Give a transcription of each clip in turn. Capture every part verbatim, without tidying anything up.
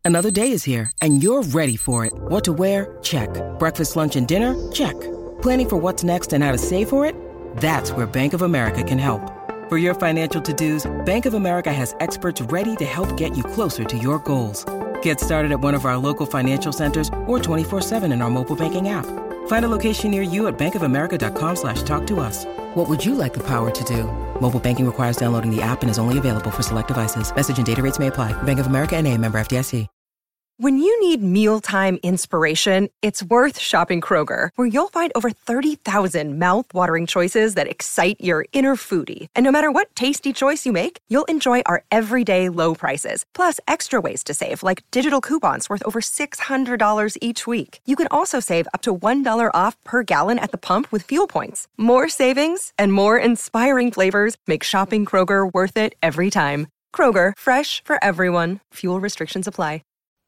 Another day is here, and you're ready for it. What to wear? Check. Breakfast, lunch, and dinner? Check. Planning for what's next and how to save for it? That's where Bank of America can help. For your financial to-dos, Bank of America has experts ready to help get you closer to your goals. Get started at one of our local financial centers or twenty-four seven in our mobile banking app. Find a location near you at bankofamerica.com slash talk to us. What would you like the power to do? Mobile banking requires downloading the app and is only available for select devices. Message and data rates may apply. Bank of America N A, member F D I C. When you need mealtime inspiration, it's worth shopping Kroger, where you'll find over thirty thousand mouth-watering choices that excite your inner foodie. And no matter what tasty choice you make, you'll enjoy our everyday low prices, plus extra ways to save, like digital coupons worth over six hundred dollars each week. You can also save up to one dollar off per gallon at the pump with fuel points. More savings and more inspiring flavors make shopping Kroger worth it every time. Kroger, fresh for everyone. Fuel restrictions apply.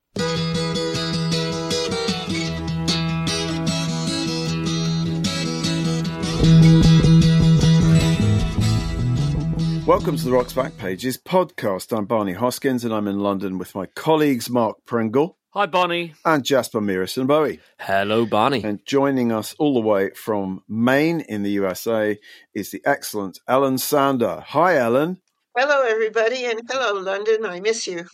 Welcome to the Rock's Back Pages podcast. I'm Barney Hoskins and I'm in London with my colleagues Mark Pringle. Hi, Barney. And Jasper Mearison Bowie. Hello, Barney. And joining us all the way from Maine in the U S A is the excellent Ellen Sander. Hi, Ellen. Hello, everybody, and hello, London. I miss you.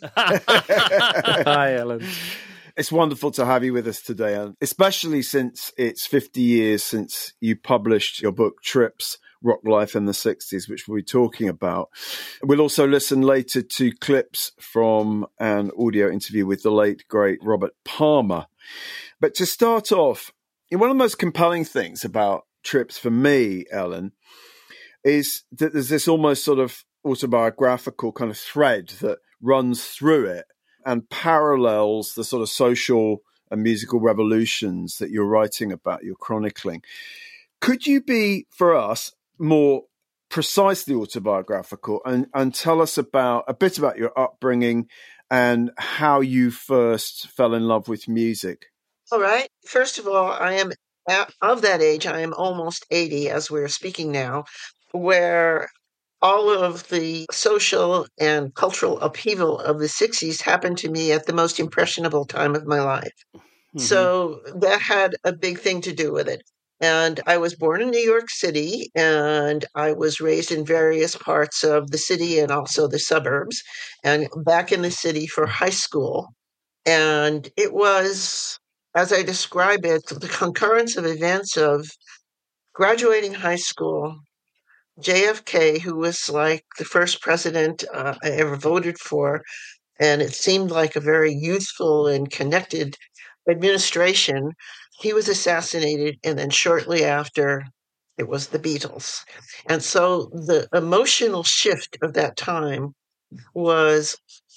Hi, Ellen. It's wonderful to have you with us today, Ellen, especially since it's fifty years since you published your book, Trips, Rock Life in the sixties, which we'll be talking about. We'll also listen later to clips from an audio interview with the late, great Robert Palmer. But to start off, one of the most compelling things about Trips for me, Ellen, is that there's this almost sort of autobiographical kind of thread that runs through it and parallels the sort of social and musical revolutions that you're writing about, you're chronicling. Could you be, for us, more precisely autobiographical and, and tell us about a bit about your upbringing and how you first fell in love with music? All right. First of all, I am of that age. I am almost eighty as we're speaking now, where all of the social and cultural upheaval of the sixties happened to me at the most impressionable time of my life. Mm-hmm. So that had a big thing to do with it. And I was born in New York City, and I was raised in various parts of the city and also the suburbs, and back in the city for high school. And it was, as I describe it, the concurrence of events of graduating high school, J F K, who was like the first president uh, I ever voted for, and it seemed like a very youthful and connected administration. He was assassinated, and then shortly after, it was the Beatles. And so the emotional shift of that time was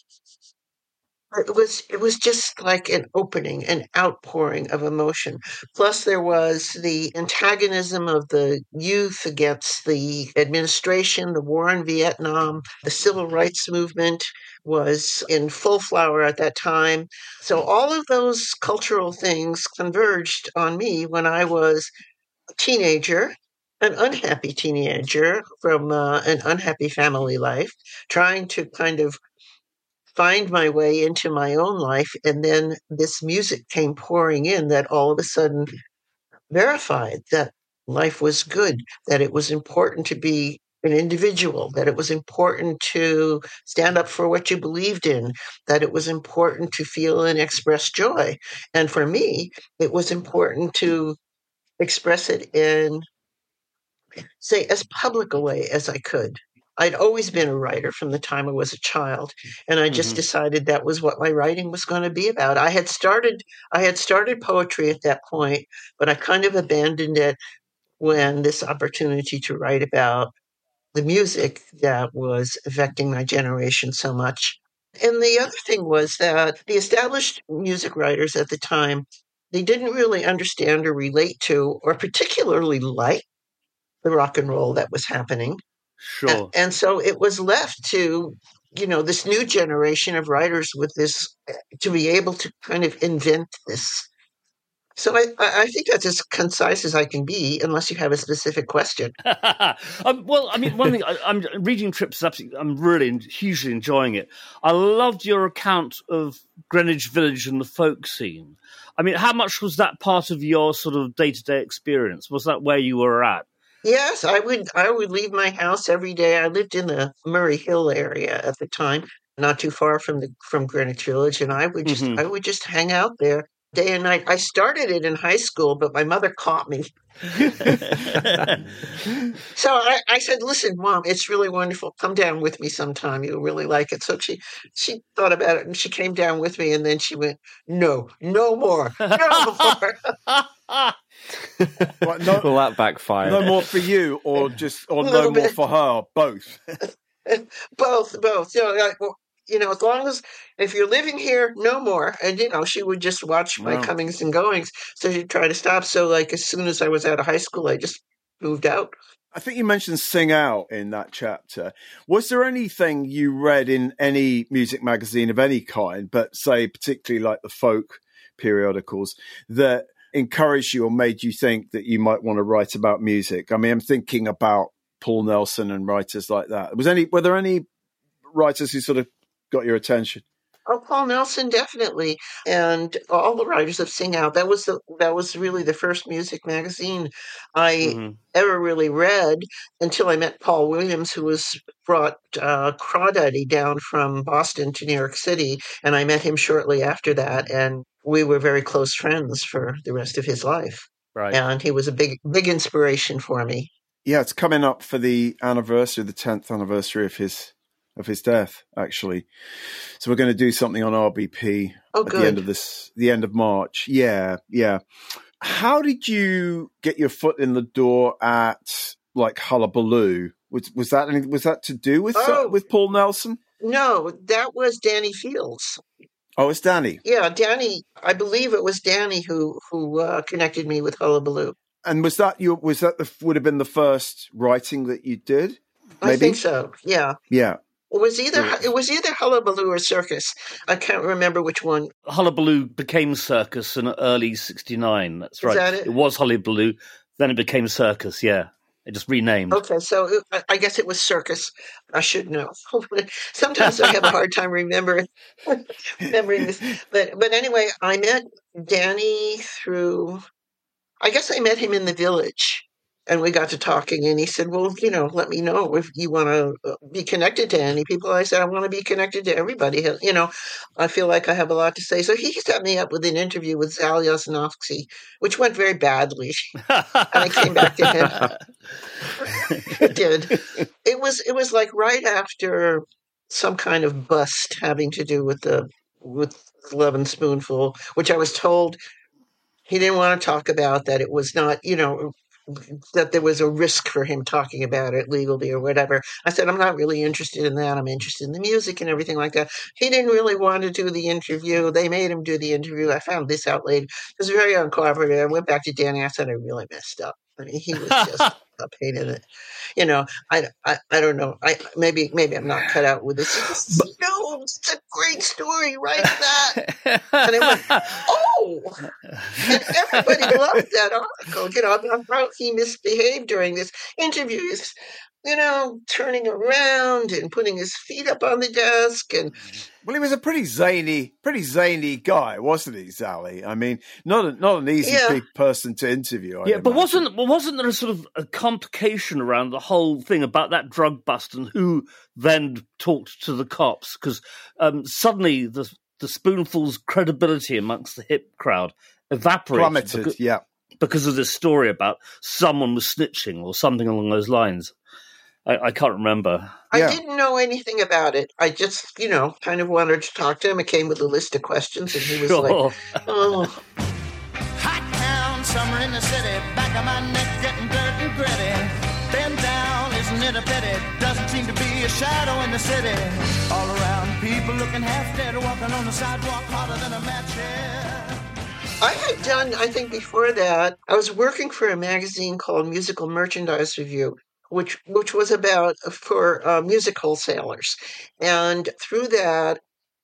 It was it was just like an opening, an outpouring of emotion. Plus, there was the antagonism of the youth against the administration, the war in Vietnam, the civil rights movement was in full flower at that time. So all of those cultural things converged on me when I was a teenager, an unhappy teenager from uh, an unhappy family life, trying to kind of find my way into my own life. And then this music came pouring in that all of a sudden verified that life was good, that it was important to be an individual, that it was important to stand up for what you believed in, that it was important to feel and express joy. And for me, it was important to express it in, say, as public a way as I could. I'd always been a writer from the time I was a child, and I just mm-hmm. decided that was what my writing was going to be about. I had started, I had started poetry at that point, but I kind of abandoned it when this opportunity to write about the music that was affecting my generation so much. And the other thing was that the established music writers at the time, they didn't really understand or relate to or particularly like the rock and roll that was happening. Sure. And, and so it was left to, you know, this new generation of writers with this, to be able to kind of invent this So I, I think that's as concise as I can be, unless you have a specific question. um, well, I mean, one thing, I, I'm reading Trips is absolutely, I'm really hugely enjoying it. I loved your account of Greenwich Village and the folk scene. I mean, how much was that part of your sort of day-to-day experience? Was that where you were at? Yes, I would I would leave my house every day. I lived in the Murray Hill area at the time, not too far from the from Greenwich Village, and I would just Mhm. I would just hang out there day and night. I started it in high school, but my mother caught me. So I, I said, "Listen, Mom, it's really wonderful. Come down with me sometime. You'll really like it." So she she thought about it and she came down with me, and then she went, "No, no more, no more." What, no, Well, that backfired. no more for you, or just, or A no little more bit. for her, both. Both, both. You know, like, well, you know, as long as if you're living here, no more. And you know, she would just watch my Wow. comings and goings, so she'd try to stop. So, like, as soon as I was out of high school, I just moved out. I think you mentioned Sing Out in that chapter. Was there anything you read in any music magazine of any kind, but say particularly like the folk periodicals, that encouraged you or made you think that you might want to write about music? I mean, I'm thinking about Paul Nelson and writers like that. Was any were there any writers who sort of got your attention? Oh, Paul Nelson, definitely, and all the writers of Sing Out. That was the that was really the first music magazine I Mm-hmm. ever really read until I met Paul Williams, who was brought uh, Crawdaddy down from Boston to New York City, and I met him shortly after that, and we were very close friends for the rest of his life. Right. And he was a big big inspiration for me. Yeah, it's coming up for the anniversary, the tenth anniversary of his of his death, actually. So we're going to do something on R B P Oh, at the end good. of this, the end of March. Yeah, yeah. How did you get your foot in the door at like Hullabaloo? Was was that any, was that to do with Oh. with Paul Nelson? No, that was Danny Fields. Oh, it's Danny. Yeah, Danny. I believe it was Danny who who uh, connected me with Hullabaloo. And was that you? Was that the would have been the first writing that you did? I Maybe? think so. Yeah. Yeah. It was either it was either Hullabaloo or Circus. I can't remember which one. Hullabaloo became Circus in early sixty-nine. That's right. that it? It was Hullabaloo, then it became Circus, yeah. It just renamed. Okay, so it, I- I guess it was Circus. I should know. Sometimes I have a hard time remembering remembering this. But but anyway, I met Danny through. I guess I met him in the Village, and we got to talking. And he said, "Well, you know, let me know if you want to be connected to any people." I said, "I want to be connected to everybody. You know, I feel like I have a lot to say." So he set me up with an interview with Zal Yasnovsky, which went very badly. And I came back to him. It did. It was it was like right after some kind of bust having to do with the with Love and Spoonful, which I was told he didn't want to talk about, that it was not, you know, that there was a risk for him talking about it legally or whatever. I said, I'm not really interested in that. I'm interested in the music and everything like that. He didn't really want to do the interview. They made him do the interview. I found this out later. It was very uncooperative. I went back to Danny. I said, I really messed up. I mean, he was just a pain in it. You know, I, I, I don't know. I maybe maybe I'm not cut out with this. It's, no, it's a great story. Write that. And I went, oh, and everybody loved that article. You know, about how he misbehaved during this interview. He's, you know, turning around and putting his feet up on the desk. And Well, he was a pretty zany, pretty zany guy, wasn't he, Sally? I mean, not a, not an easy Yeah. pe- person to interview. I'd Yeah, but imagine. wasn't well, wasn't there a sort of a complication around the whole thing about that drug bust and who then talked to the cops? Because um, suddenly the the Spoonful's credibility amongst the hip crowd evaporated plummeted? because, Yeah. because of this story about someone was snitching or something along those lines. I, I can't remember. I Yeah. didn't know anything about it. I just, you know, kind of wanted to talk to him. It came with a list of questions, and he was like, Sure. oh, Hot town, summer in the city, back of my neck getting dirt and gritty. Bend down, isn't it a pity? Doesn't seem to be a shadow in the city. All around, people looking half dead, walking on the sidewalk harder than a match head. I had done, I think before that, I was working for a magazine called Musical Merchandise Review, which which was about for uh, music wholesalers. And through that,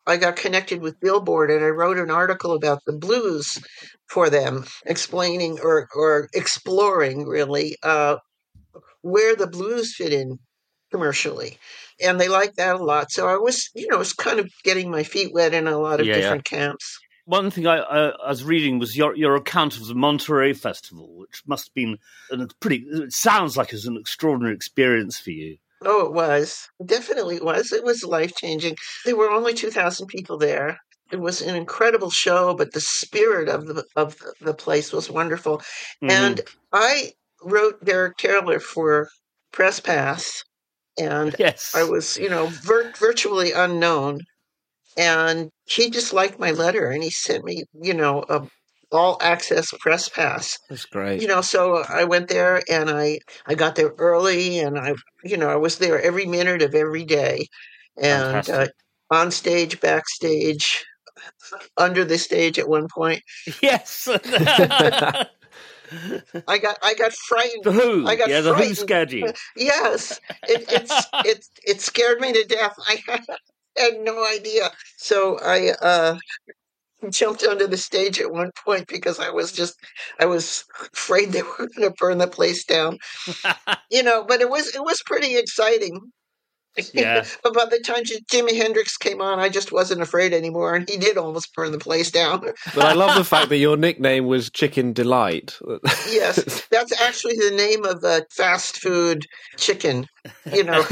I got connected with Billboard, and I wrote an article about the blues for them, explaining or or exploring really uh, where the blues fit in commercially, and they liked that a lot. So I was, you know, was kind of getting my feet wet in a lot of Yeah, yeah. different camps. One thing I, I, I was reading was your your account of the Monterey Festival, which must have been a pretty. It sounds like it's an extraordinary experience for you. Oh, it was. Definitely it was. It was life-changing. There were only two thousand people there. It was an incredible show, but the spirit of the of the place was wonderful. Mm-hmm. And I wrote Derek Taylor for Press Pass, and Yes. I was, you know, vir- virtually unknown. And he just liked my letter, and he sent me, you know, a all-access Press Pass. That's great. You know, so I went there, and I, I got there early, and I, you know, I was there every minute of every day, and uh, on stage, backstage, under the stage at one point. Yes. I got I got frightened. The Who. I got yeah, the frightened. Who scared you. Yes, it it's, it it scared me to death. I had no idea. So I uh, jumped onto the stage at one point because I was just I was afraid they were going to burn the place down. You know, but it was it was pretty exciting. Yeah. But by the time Jimi Hendrix came on, I just wasn't afraid anymore, and he did almost burn the place down. But I love the fact that your nickname was Chicken Delight. Yes, that's actually the name of a fast food chicken. You know,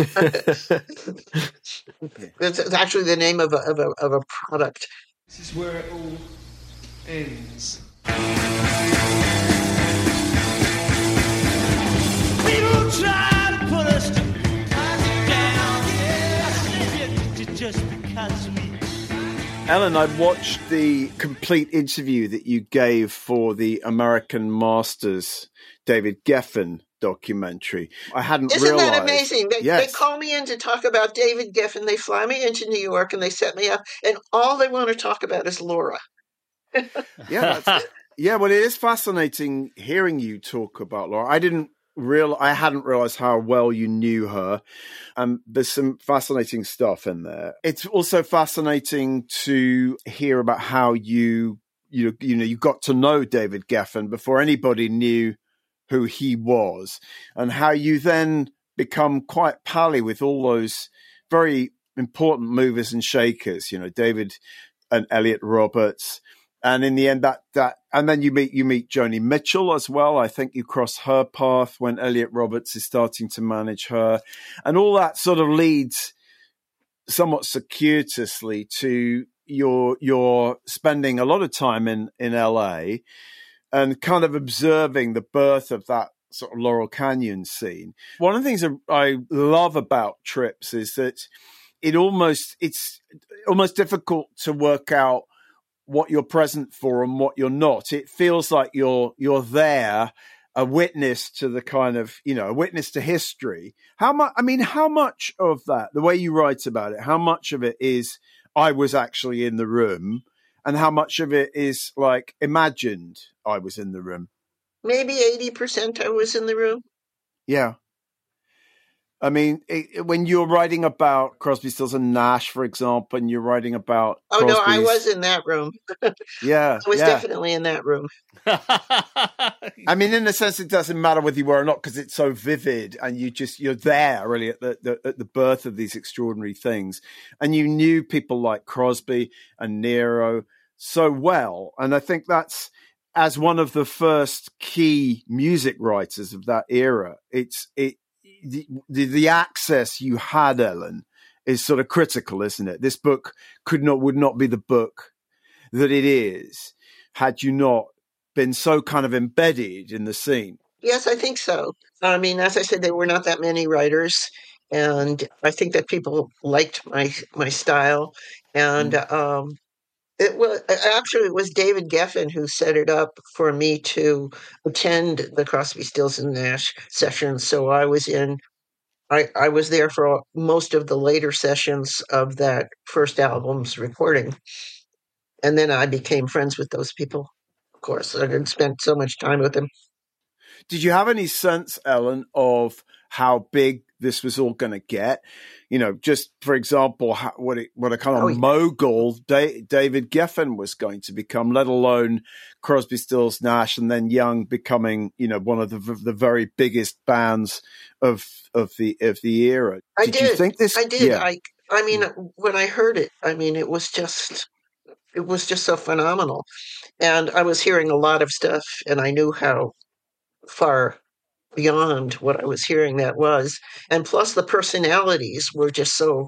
it's actually the name of a of a of a product. This is where it all ends. People try to put us down, yeah, just because we. Ellen, I watched the complete interview that you gave for the American Masters David Geffen documentary. I hadn't Isn't realized. that amazing? They, yes. they call me in to talk about David Geffen. They fly me into New York and they set me up, and all they want to talk about is Laura. Yeah, that's, yeah. Well, it is fascinating hearing you talk about Laura. I didn't real, I hadn't realized how well you knew her. Um, there's some fascinating stuff in there. It's also fascinating to hear about how you, you, you know, you got to know David Geffen before anybody knew who he was, and how you then become quite pally with all those very important movers and shakers, you know, David and Elliot Roberts. And in the end, that, that, and then you meet, you meet Joni Mitchell as well. I think you cross her path when Elliot Roberts is starting to manage her, and all that sort of leads somewhat circuitously to your, your spending a lot of time in, in L A and kind of observing the birth of that sort of Laurel Canyon scene. One of the things I love about trips is that it almost, it's almost difficult to work out what you're present for and what you're not. It feels like you're you're there, a witness to the kind of, you know, a witness to history. How much, I mean, how much of that, the way you write about it, how much of it is I was actually in the room, and how much of it is like imagined I was in the room? Maybe eighty percent I was in the room. Yeah. I mean, it, when you're writing about Crosby, Stills and Nash, for example, and you're writing about Oh, no, I Crosby's- was in that room. Yeah, I was yeah. definitely in that room. I mean, in a sense, it doesn't matter whether you were or not, because it's so vivid, and you just, you're there really at the, the at the birth of these extraordinary things. And you knew people like Crosby and Nero so well. And I think that's, as one of the first key music writers of that era, it's, it, the, the, the access you had, Ellen, is sort of critical, isn't it? This book could not, would not be the book that it is had you not been so kind of embedded in the scene. Yes, I think so. I mean, as I said, there were not that many writers, and I think that people liked my my style. And um, it was actually it was David Geffen who set it up for me to attend the Crosby, Stills and Nash sessions. So I was in. I, I was there for most of the later sessions of that first album's recording. And then I became friends with those people. Of course, I had spent so much time with them. Did you have any sense, Ellen, of how big this was all going to get. You know, just for example, how, what it, what a kind of Oh, yeah. mogul da- David Geffen was going to become, let alone Crosby, Stills, Nash, and then Young becoming, you know, one of the the very biggest bands of of the of the era. I did, did. you think this? I did. Yeah. I I mean, when I heard it, I mean, it was just it was just so phenomenal. And I was hearing a lot of stuff, and I knew how far beyond what I was hearing that was. And plus, the personalities were just so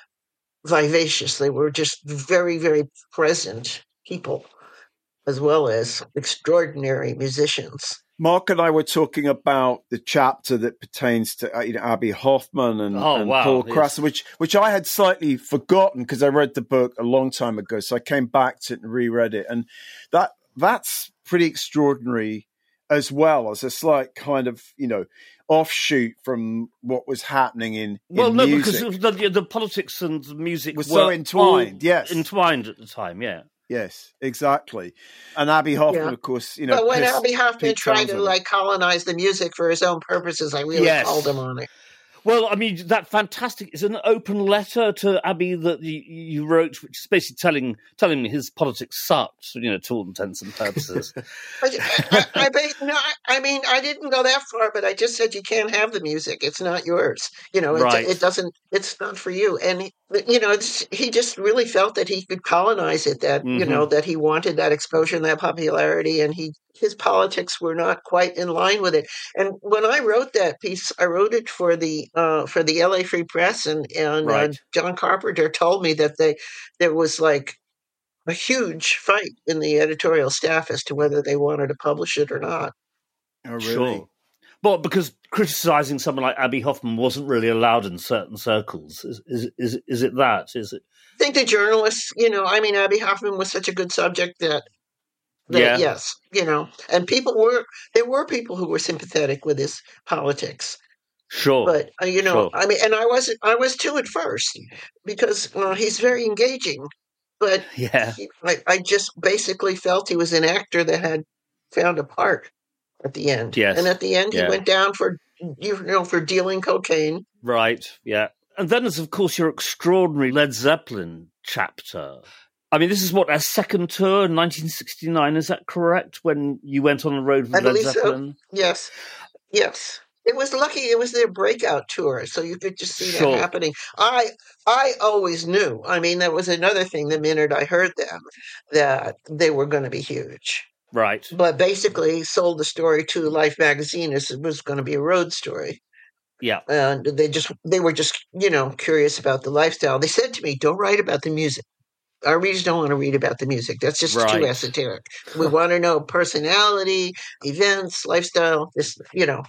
vivacious. They were just very, very present people, as well as extraordinary musicians. Mark and I were talking about the chapter that pertains to uh, you know, Abby Hoffman and, Oh, and wow, Paul yes. Krasser, which which I had slightly forgotten because I read the book a long time ago. So I came back to it and reread it, and that that's pretty extraordinary as well as a slight kind of you know offshoot from what was happening in, in Well, no, music. because the, the, the politics and the music Was were so entwined, all yes. entwined at the time. Yeah. Yes, exactly. And Abby Hoffman, Yeah. of course, you know. But when pissed Abby Hoffman Pete tried to Townsend. like colonize the music for his own purposes, I really Yes. called him on it. Well, I mean, that fantastic is an open letter to Abbey that you, you wrote, which is basically telling telling me his politics sucked, you know, to all intents and purposes. I, I, I, ba- no, I- I mean, I didn't go that far, but I just said you can't have the music; it's not yours. You know, it, Right. it doesn't. It's not for you. And he, you know, it's, he just really felt that he could colonize it. That you Mhm. know, that he wanted that exposure and that popularity, and he his politics were not quite in line with it. And when I wrote that piece, I wrote it for the uh, for the L A Free Press, and and uh, Right. John Carpenter told me that they there was like a huge fight in the editorial staff as to whether they wanted to publish it or not. Oh, really? Sure. Well, because criticizing someone like Abby Hoffman wasn't really allowed in certain circles. Is is is, is it that? Is it? I think the journalists, you know, I mean, Abby Hoffman was such a good subject that, that Yeah. yes, you know, and people were, there were people who were sympathetic with his politics. Sure. But, uh, you know, Sure. I mean, and I wasn't, I was too at first because uh, he's very engaging. But Yeah. he, I, I just basically felt he was an actor that had found a part at the end. Yes. And at the end, Yeah. he went down for, you know, for dealing cocaine. Right, yeah. And then there's, of course, your extraordinary Led Zeppelin chapter. I mean, this is what, our second tour in nineteen sixty-nine, is that correct? When you went on the road with I Led believe so. Zeppelin? Yes. Yes. It was lucky it was their breakout tour, so you could just see Sure. that happening. I I always knew. I mean, that was another thing the minute I heard them, that they were going to be huge. Right. But basically sold the story to Life magazine as it was going to be a road story. Yeah. And they just they were just, you know, curious about the lifestyle. They said to me, "Don't write about the music. Our readers don't want to read about the music. That's just Right. too esoteric. We want to know personality, events, lifestyle, this, you know."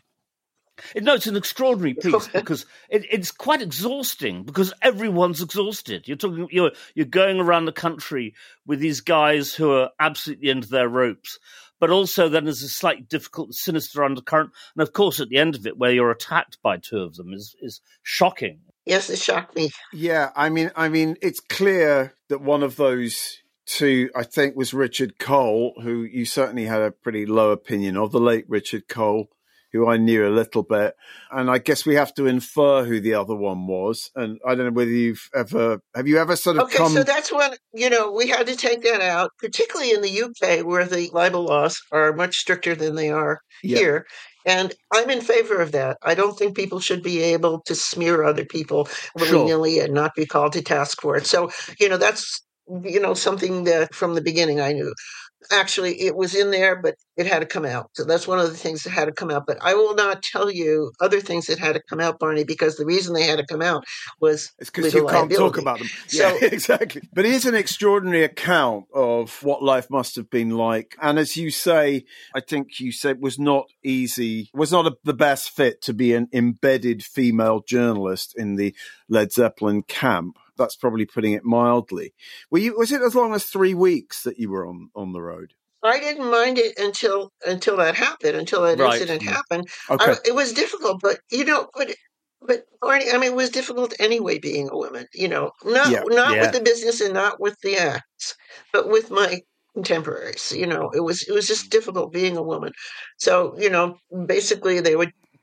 No, it's an extraordinary piece because it, it's quite exhausting because everyone's exhausted. You're talking, you're you're going around the country with these guys who are absolutely into their ropes, but also then there's a slightly difficult, sinister undercurrent, and of course at the end of it, where you're attacked by two of them, is is shocking. Yes, it shocked me. Yeah, I mean, I mean, it's clear that one of those two, I think, was Richard Cole, who you certainly had a pretty low opinion of, the late Richard Cole, who I knew a little bit. And I guess we have to infer who the other one was. And I don't know whether you've ever, have you ever sort of Okay, come... so that's when, you know, we had to take that out, particularly in the U K where the libel laws are much stricter than they are Yeah. here. And I'm in favor of that. I don't think people should be able to smear other people willy-nilly and not be called to task for it. So, you know, that's, you know, something that from the beginning I knew. Actually, it was in there, but it had to come out. So that's one of the things that had to come out. But I will not tell you other things that had to come out, Barney, because the reason they had to come out was It's because legal you can't talk liability. about them. So- Yeah, exactly. But it is an extraordinary account of what life must have been like. And as you say, I think you said was not easy, was not a, the best fit to be an embedded female journalist in the Led Zeppelin camp. That's probably putting it mildly. Were you? Was it as long as three weeks that you were on, on the road? I didn't mind it until until that happened, until that Right. incident happened. Okay. I, it was difficult, but you know, but but Barney, I mean, it was difficult anyway being a woman. You know, not Yeah. not Yeah. with the business and not with the acts, but with my contemporaries. You know, it was it was just difficult being a woman. So you know, basically, they would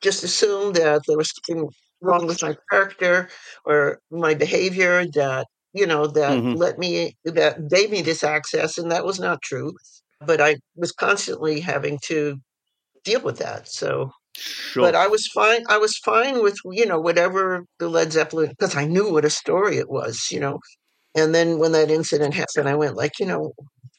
just assumed that there was something wrong with my character or my behavior that, you know, that Mhm. let me, that gave me this access, and that was not true. But I was constantly having to deal with that. So, Sure. but I was fine. I was fine with, you know, whatever the Led Zeppelin, because I knew what a story it was, you know. And then when that incident happened, I went like, you know,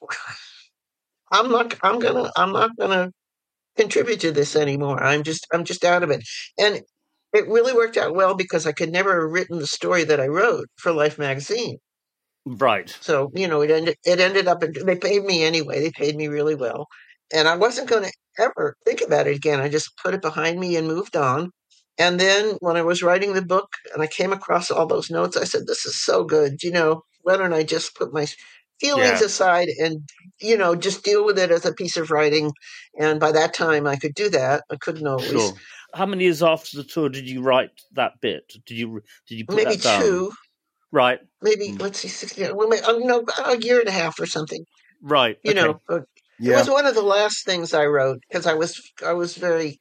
I'm not, I'm gonna, I'm not gonna contribute to this anymore. I'm just, I'm just out of it. And it really worked out well because I could never have written the story that I wrote for Life magazine. Right. So, you know, it ended, it ended up, they paid me anyway. They paid me really well. And I wasn't going to ever think about it again. I just put it behind me and moved on. And then when I was writing the book and I came across all those notes, I said, this is so good. You know, why don't I just put my feelings Yeah. aside and, you know, just deal with it as a piece of writing. And by that time I could do that. I couldn't always. Sure. How many years after the tour did you write that bit? Did you did you put Maybe that down? two. Right. Maybe, Mm. let's see, sixty, well, maybe, you know, a year and a half or something. Right. You Okay. know, but Yeah. it was one of the last things I wrote because I was I was very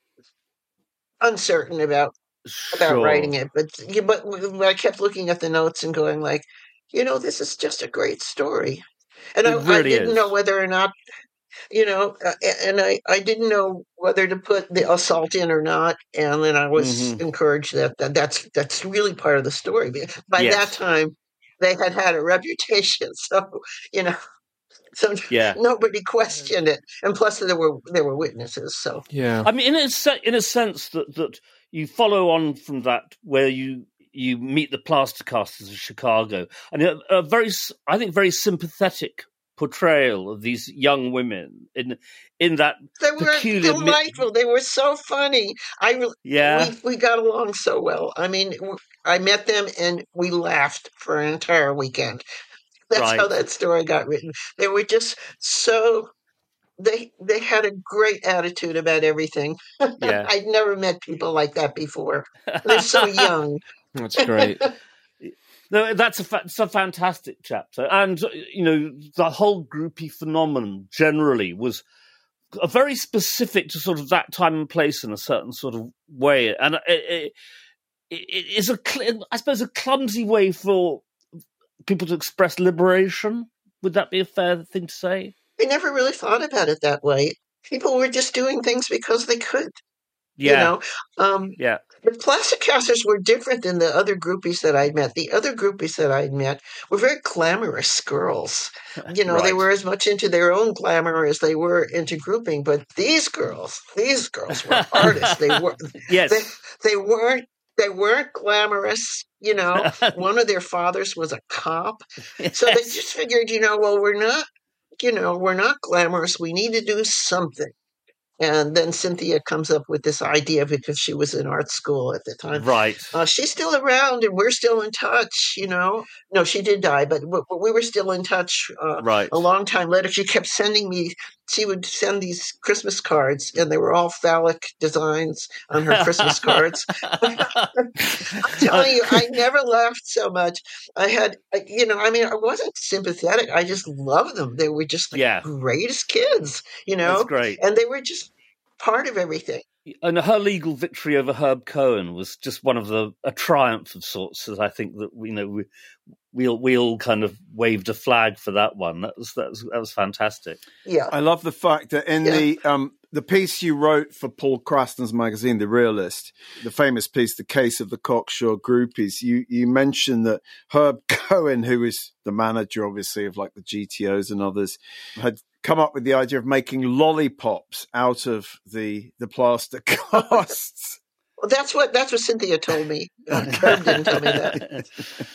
uncertain about about Sure. writing it. But yeah, but I kept looking at the notes and going like, you know, this is just a great story. And It I, I really didn't is. know whether or not, you know, uh, and I, I didn't know whether to put the assault in or not. And then I was Mhm. encouraged that, that that's that's really part of the story. But by that Yes. time, they had had a reputation, so you know. So Yeah. nobody questioned it, and plus there were there were witnesses. So Yeah. I mean, in a se- in a sense that that you follow on from that, where you you meet the Plastercasters of Chicago, and a, a very, s- I think, very sympathetic portrayal of these young women in in that they were peculiar. mi- delightful. They were so funny. I re- yeah. we we got along so well. I mean, w- I met them and we laughed for an entire weekend. That's how Right. that story got written. They were just so they they had a great attitude about everything. Yeah. I'd never met people like that before. They're so young. That's great. No, that's a fa- it's a fantastic chapter, and you know the whole groupie phenomenon generally was a very specific to sort of that time and place in a certain sort of way, and it, it, it is a cl- I suppose a clumsy way for people to express liberation. Would that be a fair thing to say? I never really thought about it that way. People were just doing things because they could. You Yeah, know, um, yeah, the Plasticasters were different than the other groupies that I'd met. The other groupies that I'd met were very glamorous girls. You know, they right. were as much into their own glamour as they were into grouping. But these girls, these girls were artists. They were, Yes. they, they weren't, they weren't glamorous. You know, one of their fathers was a cop, so they Yes. just figured, you know, well, we're not, you know, we're not glamorous. We need to do something. And then Cynthia comes up with this idea because she was in art school at the time. Right. Uh, she's still around and we're still in touch, you know. No, she did die, but, but we were still in touch uh, Right. a long time later. She kept sending me, she would send these Christmas cards, and they were all phallic designs on her Christmas cards. I'm telling you, I never laughed so much. I had, I- you know, I mean, I wasn't sympathetic. I just loved them. They were just the Yeah. greatest kids, you know. That's great. And they were just part of everything. And her legal victory over Herb Cohen was just one of the a triumph of sorts. As I think that you know we we all, we all kind of waved a flag for that one. That was that was that was fantastic. Yeah, I love the fact that in Yeah. the um, the piece you wrote for Paul Krasner's magazine, The Realist, the famous piece, The Case of the Cocksure Groupies, you, you mentioned that Herb Cohen, who is the manager, obviously, of like the G T Os and others, had come up with the idea of making lollipops out of the the plaster casts. well, that's what that's what Cynthia told me. Herb didn't tell me that.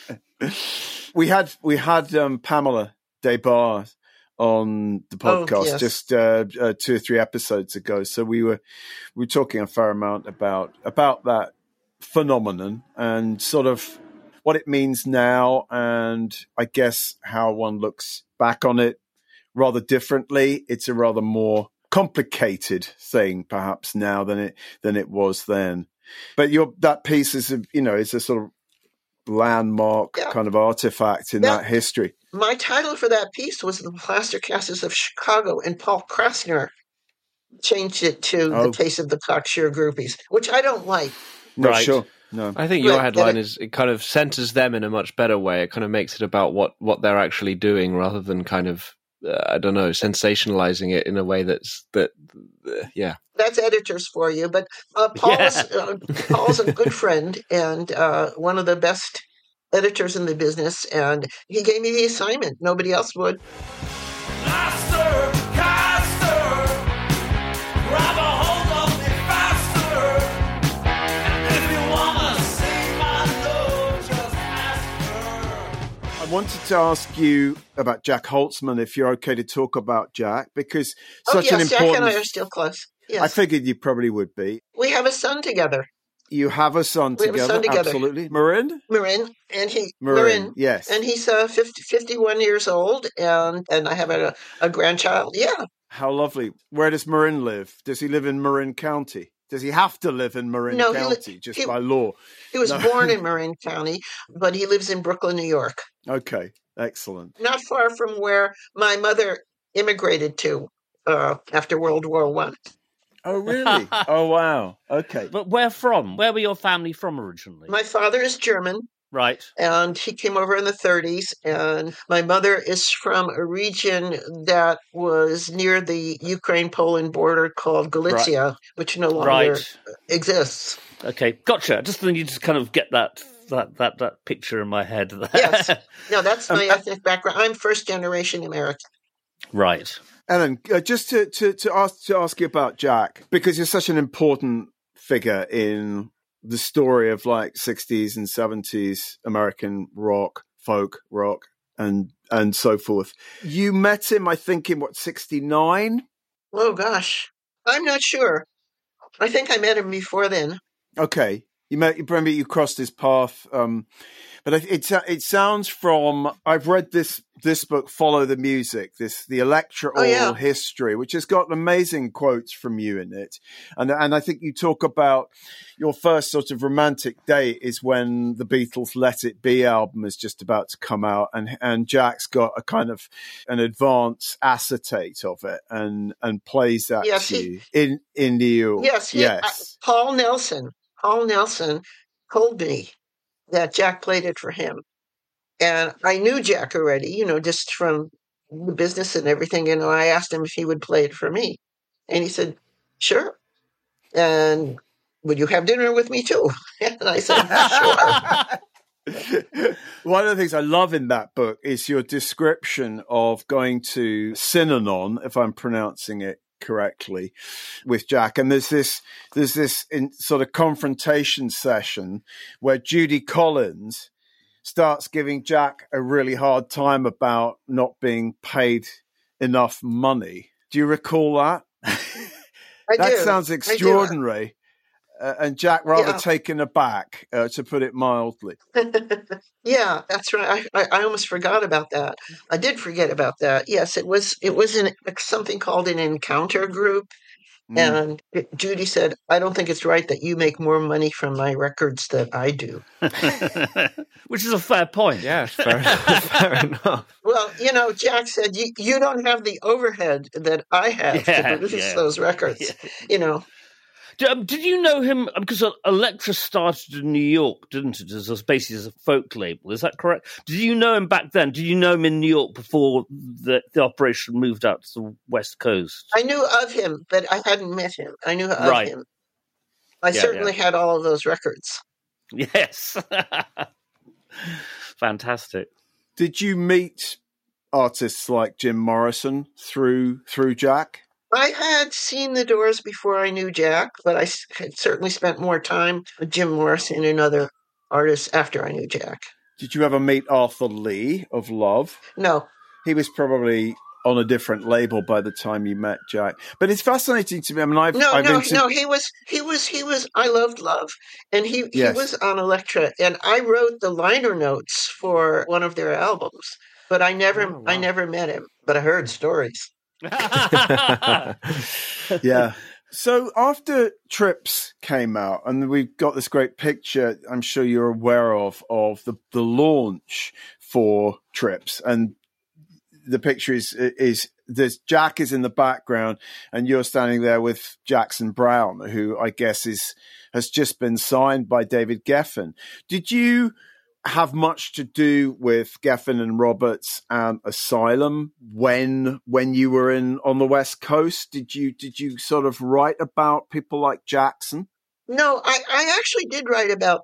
we had we had um, Pamela Desbarres on the Oh, podcast yes. just uh, uh, two or three episodes ago, so we were we were talking a fair amount about about that phenomenon and sort of what it means now, and I guess how one looks back on it rather differently. It's a rather more complicated thing, perhaps now than it than it was then. But your that piece is a, you know is a sort of landmark Yeah. kind of artifact in Yeah. that history. My title for that piece was The Plastercasters of Chicago, and Paul Krasner changed it to Oh. the Taste of the Cocksure Groupies, which I don't like. No, Right. sure. No. I think your Right, headline and it- is it kind of centers them in a much better way. It kind of makes it about what, what they're actually doing rather than kind of uh, I don't know sensationalizing it in a way that's that uh, yeah. That's editors for you. But uh, Paul's, Yeah. uh, Paul's a good friend and uh, one of the best editors in the business, and he gave me the assignment. Nobody else would. Master, caster, grab a hold of me faster. And if you wanna see my love, just ask her. I wanted to ask you about Jack Holtzman, if you're okay to talk about Jack, because Oh, such yes, an Jack important... and I are still close. Yes. I figured you probably would be. We have a son together, You have a son We have a together, son together. absolutely. Marin? Marin, and he Marin, Marin, yes. and he's uh, fifty, fifty-one years old, and and I have a, a grandchild. Yeah, How lovely. Where does Marin live? Does he live in Marin County? Does he have to live in Marin No, he li- County just he- by law? he was No. born in Marin County, but he lives in Brooklyn, New York, Okay, excellent. not far from where my mother immigrated to uh, after World War One. Oh, really? Oh, wow. Okay. But where from? Where were your family from originally? My father is German, Right. and he came over in the thirties, and my mother is from a region that was near the Ukraine-Poland border called Galicia, which no longer Right. exists. Okay. Gotcha. Just need to kind of get that that that, that picture in my head. Yes. No, that's my Um, uh, ethnic background. I'm first generation American. Right. Ellen, uh, just to, to, to ask to ask you about Jack, because you're such an important figure in the story of like sixties and seventies American rock, folk rock, and and so forth. You met him, I think, in what, sixty-nine? Oh, gosh. I'm not sure. I think I met him before then. Okay. You met, remember you crossed his path, um, but it, it it sounds from, I've read this this book, Follow the Music, this the Electra Oh, yeah. Oil History, which has got amazing quotes from you in it, and and I think you talk about your first sort of romantic date is when the Beatles' Let It Be album is just about to come out, and and Jack's got a kind of an advance acetate of it, and and plays that Yes, to he- you in in New York. Yes, he, yes. uh, Paul Nelson. Paul Nelson told me that Jack played it for him. And I knew Jack already, you know, just from the business and everything. And I asked him if he would play it for me. And he said, sure. And would you have dinner with me too? And I said, sure. One of the things I love in that book is your description of going to Synanon, if I'm pronouncing it correctly, with Jack. And there's this there's this in sort of confrontation session where Judy Collins starts giving Jack a really hard time about not being paid enough money. Do you recall that? I That do. sounds I do. extraordinary. Uh, and Jack rather Yeah. taken aback, uh, to put it mildly. Yeah, that's right. I, I, I almost forgot about that. I did forget about that. Yes, it was it was an, something called an encounter group. Mm. And it- Judy said, I don't think it's right that you make more money from my records than I do. Which is a fair point. Yeah, fair enough. Fair enough. Well, you know, Jack said, you, you don't have the overhead that I have Yeah, to produce yeah. those records. You know, D- um, Did you know him? Because Electra started in New York, didn't it? As a, basically as a folk label. Is that correct? Did you know him back then? Did you know him in New York before the, the operation moved out to the West Coast? I knew of him, but I hadn't met him. I knew of Right. him. I Yeah, certainly had all of those records. Yes. Fantastic. Did you meet artists like Jim Morrison through through Jack? I had seen the Doors before I knew Jack, but I s- had certainly spent more time with Jim Morrison and other artists after I knew Jack. Did you ever meet Arthur Lee of Love? No, He was probably on a different label by the time you met Jack. But it's fascinating to me. I mean, I've, no, I've no, inter- no. He was, he was, he was. I loved Love, and he Yes. he was on Elektra, and I wrote the liner notes for one of their albums. But I never, Oh, wow. I never met him. But I heard stories. yeah. So after Trips came out, and we've got this great picture, I'm sure you're aware of, of the, the launch for Trips. And the picture is is there's Jack is in the background, and you're standing there with Jackson Browne, who I guess is has just been signed by David Geffen. Did you have much to do with Geffen and Roberts and Asylum when when you were in on the West Coast? Did you did you sort of write about people like Jackson? No, I, I actually did write about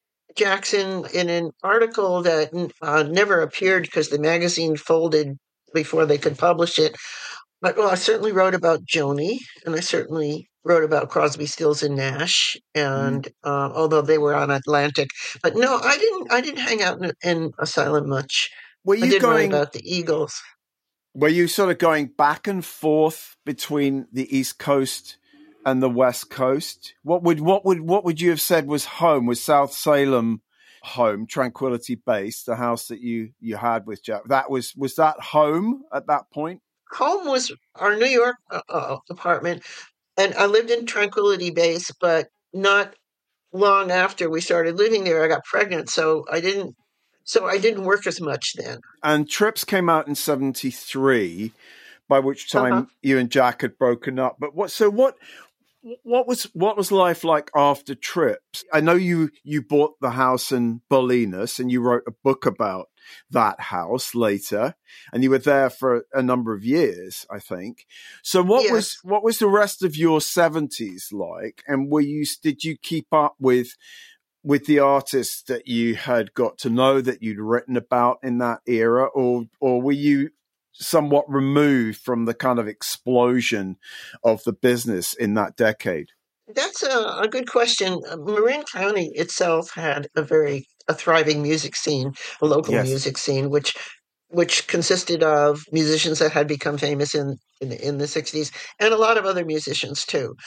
Jackson in an article that uh, never appeared because the magazine folded before they could publish it. But well, I certainly wrote about Joni, and I certainly wrote about Crosby, Stills, and Nash. And mm. uh, although they were on Atlantic, but no, I didn't. I didn't hang out in, in Asylum much. Were you I did going write about the Eagles? Were you sort of going back and forth between the East Coast and the West Coast? What would what would what would you have said was home? Was South Salem home, Tranquility Base, the house that you you had with Jack? That was was that home at that point? Home was our New York uh, apartment, and I lived in Tranquility Base, but not long after we started living there, I got pregnant, so I didn't. So I didn't work as much then. And Trips came out in seventy-three, by which time uh-huh. you and Jack had broken up. But what? So what? What was what was life like after Trips? I know you you bought the house in Bolinas, and you wrote a book about that house later, and you were there for a number of years, I think. So what yes. was what was the rest of your seventies like? And were you did you keep up with with the artists that you had got to know, that you'd written about in that era, or or were you somewhat removed from the kind of explosion of the business in that decade? That's a, a good question. Marin County itself had a very a thriving music scene, a local yes. music scene, which which consisted of musicians that had become famous in in, in the sixties, and a lot of other musicians too,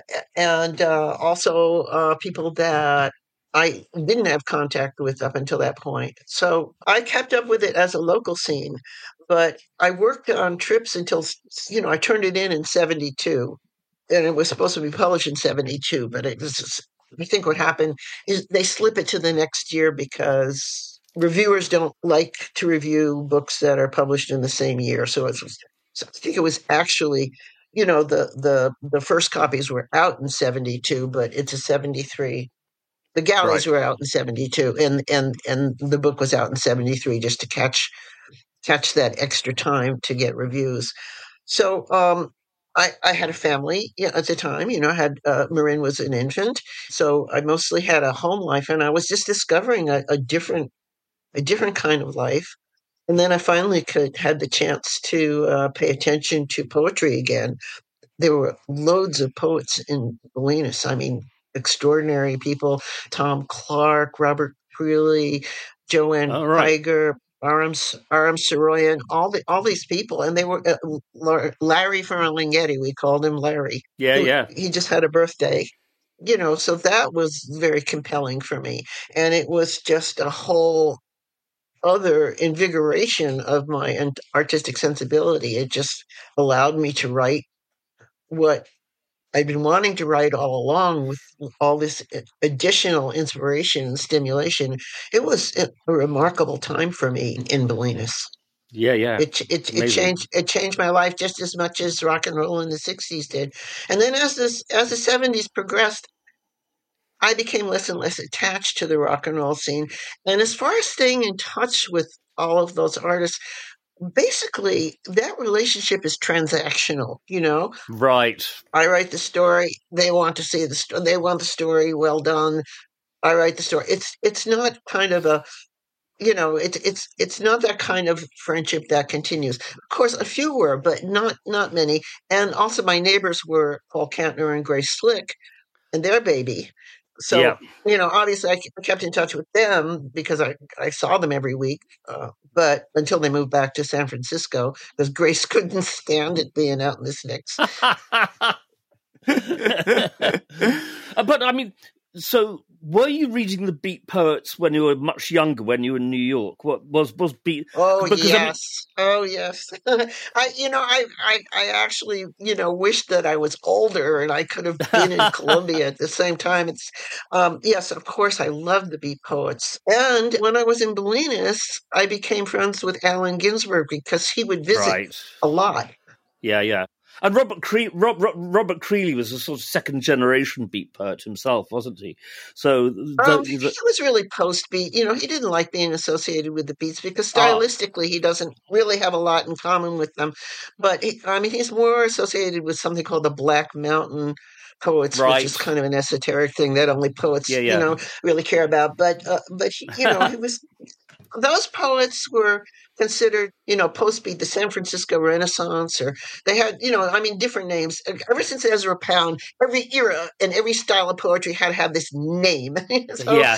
and uh, also uh, people that I didn't have contact with up until that point. So I kept up with it as a local scene, but I worked on Trips until, you know, I turned it in in seventy-two, and it was supposed to be published in seventy-two, but it was just, I think what happened is they slip it to the next year because reviewers don't like to review books that are published in the same year. So, it was, so I think it was actually, you know, the, the, the first copies were out in seventy-two, but it's a seventy-three. The galleys right. were out in seventy-two, and, and, and the book was out in seventy-three just to catch catch that extra time to get reviews. So um, I, I had a family yeah, at the time. You know, I had uh, Marin was an infant, so I mostly had a home life, and I was just discovering a, a different a different kind of life. And then I finally could had the chance to uh, pay attention to poetry again. There were loads of poets in Bolinas. I mean, extraordinary people: Tom Clark, Robert Creeley, Joanne oh, right. Iger, Aram Aram Saroyan, all the all these people, and they were uh, Larry Ferlinghetti. We called him Larry. Yeah, he, yeah. He just had a birthday, you know. So that was very compelling for me, and it was just a whole other invigoration of my artistic sensibility. It just allowed me to write what I'd been wanting to write all along, with all this additional inspiration and stimulation. It was a remarkable time for me in Bolinas. Yeah, yeah. It it, it changed it changed my life just as much as rock and roll in the sixties did. And then as this as the seventies progressed, I became less and less attached to the rock and roll scene. And as far as staying in touch with all of those artists, basically, that relationship is transactional, you know? Right. I write the story. They want to see the story. They want the story well done. I write the story. It's it's not kind of a, you know, it's it's it's not that kind of friendship that continues. Of course, a few were, but not not many. And also, my neighbors were Paul Kantner and Grace Slick and their baby. So, yeah. you know, obviously I kept in touch with them because I, I saw them every week, uh, but until they moved back to San Francisco, because Grace couldn't stand it being out in the sticks. But, I mean, so were you reading the Beat poets when you were much younger, when you were in New York? What was was Beat? Oh because, yes, I mean, oh yes. I, you know, I, I, I actually, you know, wish that I was older and I could have been in Columbia at the same time. It's, um, yes, of course, I loved the Beat poets. And when I was in Bolinas, I became friends with Allen Ginsberg because he would visit right. a lot. Yeah, yeah. And Robert Cre- Rob, Rob, Robert Creeley was a sort of second generation Beat poet himself, wasn't he? So the, um, the, he was really post Beat. You know, he didn't like being associated with the Beats because stylistically he doesn't really have a lot in common with them. But he, I mean, he's more associated with something called the Black Mountain poets, right. which is kind of an esoteric thing that only poets, yeah, yeah. you know, really care about. But uh, but he, you know, he was. Those poets were considered, you know, post-Beat, the San Francisco Renaissance, or they had, you know, I mean, different names. Ever since Ezra Pound, every era and every style of poetry had to have this name. so, yeah.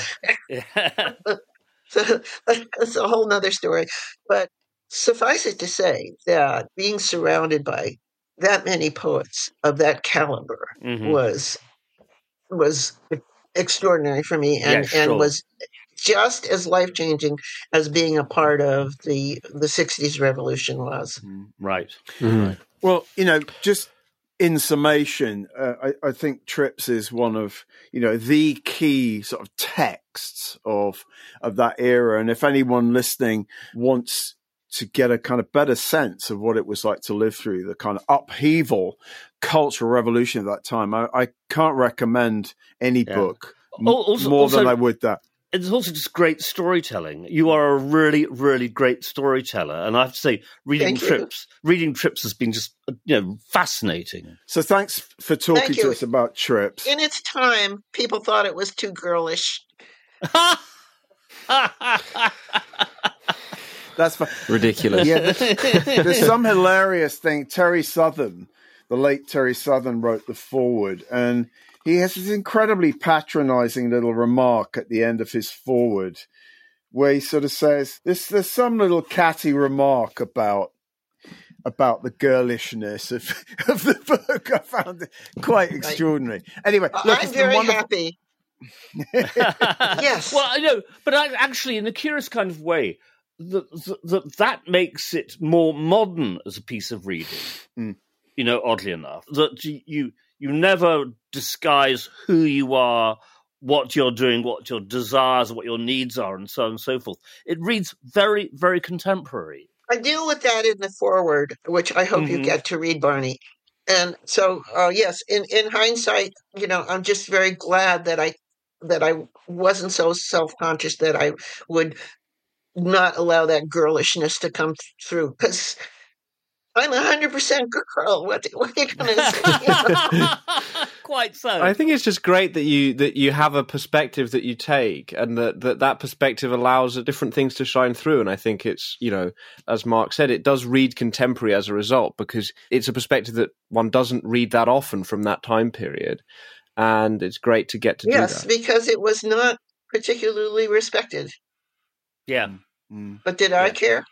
so that's a whole nother story. But suffice it to say that being surrounded by that many poets of that caliber mm-hmm. was was extraordinary for me, and, yeah, sure. and was just as life-changing as being a part of the the sixties revolution was. Right. Mm-hmm. right. Well, you know, just in summation, uh, I, I think Trips is one of, you know, the key sort of texts of of that era. And if anyone listening wants to get a kind of better sense of what it was like to live through the kind of upheaval cultural revolution of that time, I, I can't recommend any yeah. book also, more also, than I would that. It's also just great storytelling. You are a really, really great storyteller, and I have to say, reading Thank Trips, you. reading Trips has been just, you know, fascinating. So thanks for talking Thank to you. us about Trips. In its time, people thought it was too girlish. That's fine. Ridiculous. Yeah, there's, there's some hilarious thing. Terry Southern, the late Terry Southern, wrote the foreword, and he has this incredibly patronizing little remark at the end of his foreword where he sort of says, there's, there's some little catty remark about about the girlishness of, of the book. I found it quite extraordinary. Anyway, look, I'm it's very been happy. Yes. Well, I know, but I, actually, in a curious kind of way, that that that makes it more modern as a piece of reading. Mm. You know, oddly enough, that you you never disguise who you are, what you're doing, what your desires, what your needs are, and so on and so forth. It reads very, very contemporary. I deal with that in the foreword, which I hope mm-hmm. you get to read, Barney. And so, uh, yes, in, in hindsight, you know, I'm just very glad that I that I wasn't so self-conscious that I would not allow that girlishness to come through, because I'm a hundred percent girl. What, what are you going to say? Quite so. I think it's just great that you that you have a perspective that you take, and that, that that perspective allows different things to shine through. And I think it's, you know, as Mark said, it does read contemporary as a result, because it's a perspective that one doesn't read that often from that time period. And it's great to get to yes, do that. Yes, because it was not particularly respected. Yeah. Mm. But did yeah. I care?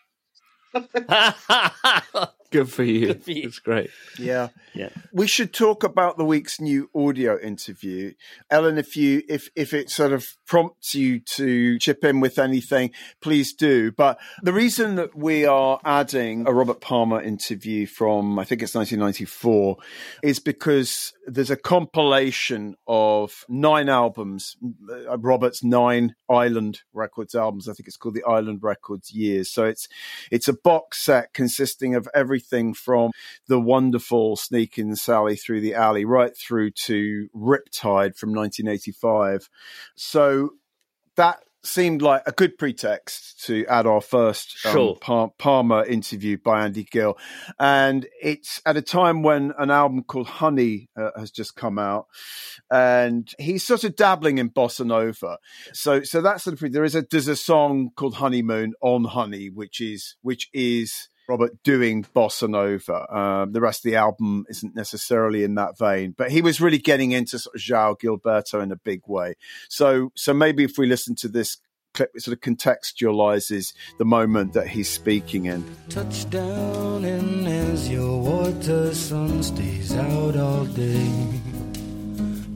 Good for you. Good for you. It's great. Yeah. Yeah. We should talk about the week's new audio interview. Ellen, if you if if it sort of prompts you to chip in with anything, please do. But the reason that we are adding a Robert Palmer interview from, I think it's nineteen ninety-four, is because there's a compilation of nine albums, Robert's nine Island Records albums. I think it's called the Island Records Years. So it's it's a box set consisting of everything from the wonderful Sneakin' Sally Through the Alley right through to Riptide from nineteen eighty-five. So that seemed like a good pretext to add our first sure. um, Par- Palmer interview by Andy Gill. And it's at a time when an album called Honey uh, has just come out, and he's sort of dabbling in bossa nova. So, so that's sort of, there is a, there's a song called Honeymoon on Honey, which is, which is Robert doing bossa nova. Um, the rest of the album isn't necessarily in that vein, but he was really getting into sort of João Gilberto in a big way. So, so maybe if we listen to this clip, it sort of contextualizes the moment that he's speaking in. Touchdown, and as your water sun stays out all day,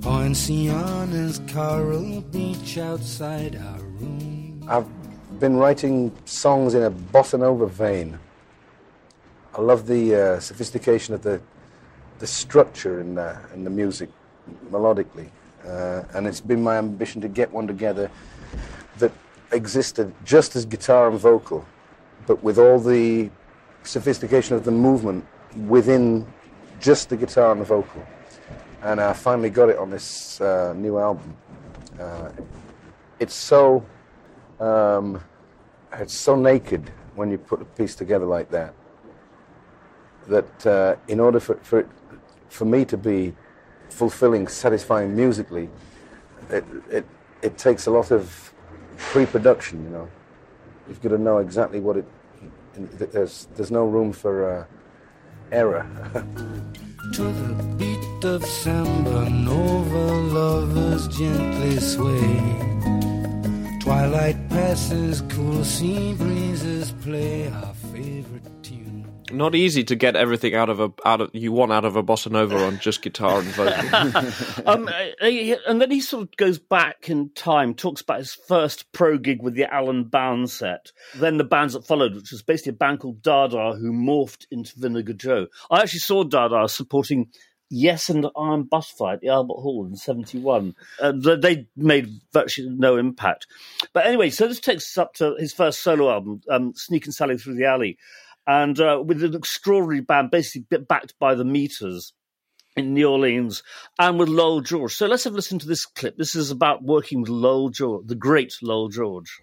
Poinciana's coral beach outside our room. I've been writing songs in a bossa nova vein. I love the uh, sophistication of the the structure in the, in the music, melodically. Uh, and it's been my ambition to get one together that existed just as guitar and vocal, but with all the sophistication of the movement within just the guitar and the vocal. And I finally got it on this uh, new album. Uh, it's so um, it's so naked when you put a piece together like that, that uh, in order for, for it, for me to be fulfilling, satisfying musically, it, it it takes a lot of pre-production, you know. You've got to know exactly what it... There's, there's no room for uh, error. To the beat of samba nova, lovers gently sway. Twilight passes, cool sea breezes play our favorite tune. Not easy to get everything out of a out of you want out of a bossa nova on just guitar and vocal. um, and then he sort of goes back in time, talks about his first pro gig with the Alan Bound set, then the bands that followed, which was basically a band called Dada who morphed into Vinegar Joe. I actually saw Dada supporting Yes and Iron Butterfly at the Albert Hall in seventy-one. Uh, they made virtually no impact. But anyway, so this takes us up to his first solo album, um, Sneak and Sally Through the Alley. And uh, with an extraordinary band, basically backed by the Meters in New Orleans, and with Lowell George. So let's have a listen to this clip. This is about working with Lowell George, the great Lowell George.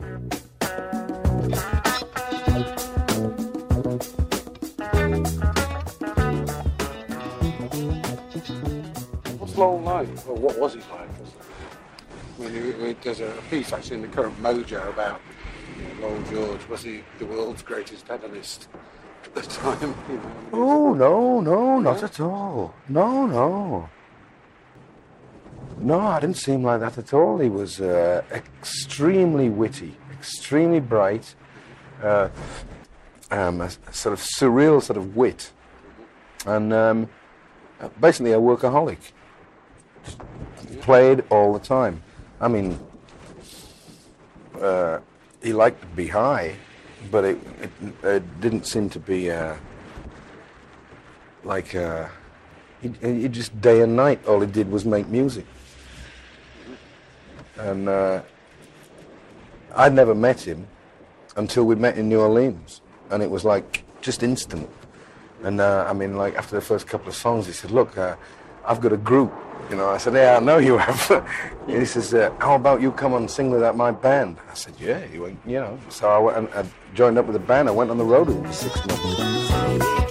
What's Lowell like? Or what was he like? I mean, he, he, there's a piece actually in the current Mojo about you know, Lowell George. Was he the world's greatest hedonist at the time? You know, Oh, no, no, not yeah. at all. No, no. No, I didn't seem like that at all. He was uh, extremely witty, extremely bright, uh, um, a sort of surreal sort of wit, and um, basically a workaholic. Played all the time. I mean, uh, he liked to be high, but it, it, it didn't seem to be uh, like uh, he, he just day and night. All he did was make music, and uh, I'd never met him until we met in New Orleans, and it was like just instant. And uh, I mean, like after the first couple of songs, he said, "Look, uh, I've got a group." You know, I said, "Yeah, I know you have." He says, uh, "How about you come and sing with my band?" I said, "Yeah." He went, you know. So I, went and I joined up with the band. I went on the road with him for six months.